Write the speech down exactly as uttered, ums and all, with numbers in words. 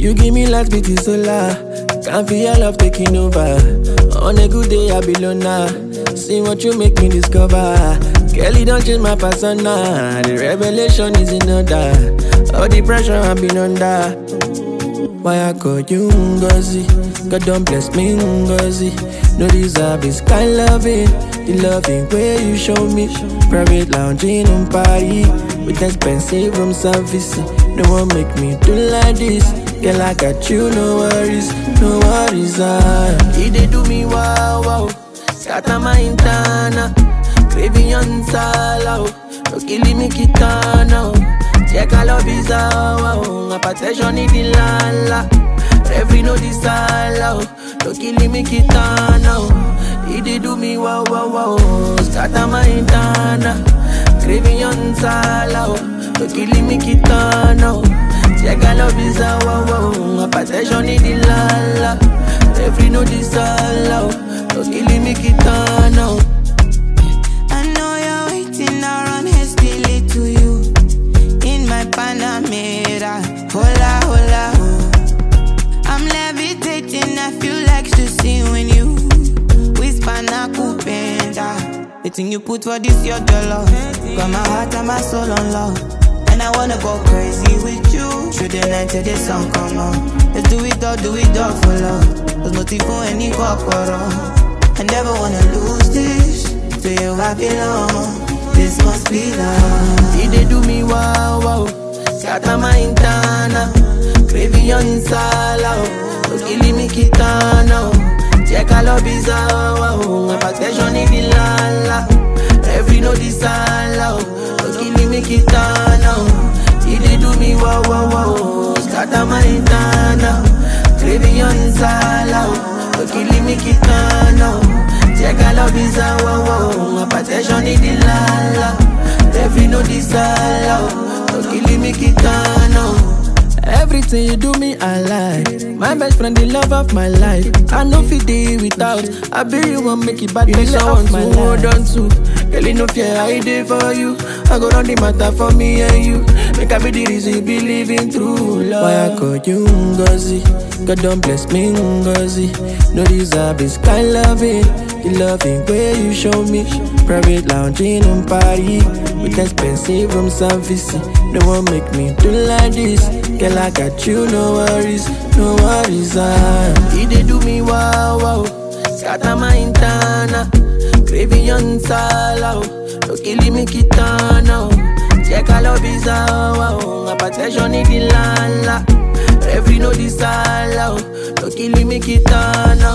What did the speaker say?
You give me light, beauty solar. Can't feel your love taking over. On a good day, I be loner. See what you make me discover. Kelly don't change my persona. The revelation is in order. All the pressure I've been under. Why I call you Ngozi? God don't bless me Ngozi. No deserve this kind loving. The loving way you show me. Private lounging on Paris with expensive room service. No one make me do like this. Girl, I got you, no worries, no worries. Ah, he they do me wow wow. Scatter my intana, craving on sala. No killing me kitana. Check a love is wow. My protection is the lala. Every no disala. No killing me kitana. He they do me wow wow wow. Scatter my intana, craving on sala. No killing me kitana. Check a love is a wow wow. My protection is the lala. Every no disala. No killing me kitana. I know you're waiting around hastily to you in my Panamera. Hola hola ho. I'm levitating. I feel like to see when you whisper na kupenda. The thing you put for this your dollar. Got my heart and my soul on love. And I wanna go crazy with you. Through the night till the sun come on. Let's do it all, do it all for love. There's no tea for any corpora. I never wanna lose this. To you I belong. This must be love. He they do me wow wow. Scatter my intana, craving on sala. No killing me kitana. Check a love is a wow. My protection is the lala. Every no disala. No killing me kitana. He they do me wow wow wow. Scatter my intana, craving on sala. No killing me kitana. Check a love is a wow wow. My protection is the lala. Every no disala. No killing me kitana. Everything you do me, I like. My best friend, the love of my life. I know fit day without. I be you won't make it bad. You let off my hold on to. Girl, you no fear I did for you. I go run the matter for me and you. Make I be the reason you be living through love. Why I call you Ngozi? God don't bless me Ngozi. No deserve this kind loving. The loving way you show me. Private lounging on Paris with expensive room service. No one make me do like this. Girl, I got you, no worries, no worries. Ah, he they do me wow wow. Scatter my intana, craving on sala. No killing me kitana. Check a love is a wow. My protection is the lala. Every no disala. No killing me kitana.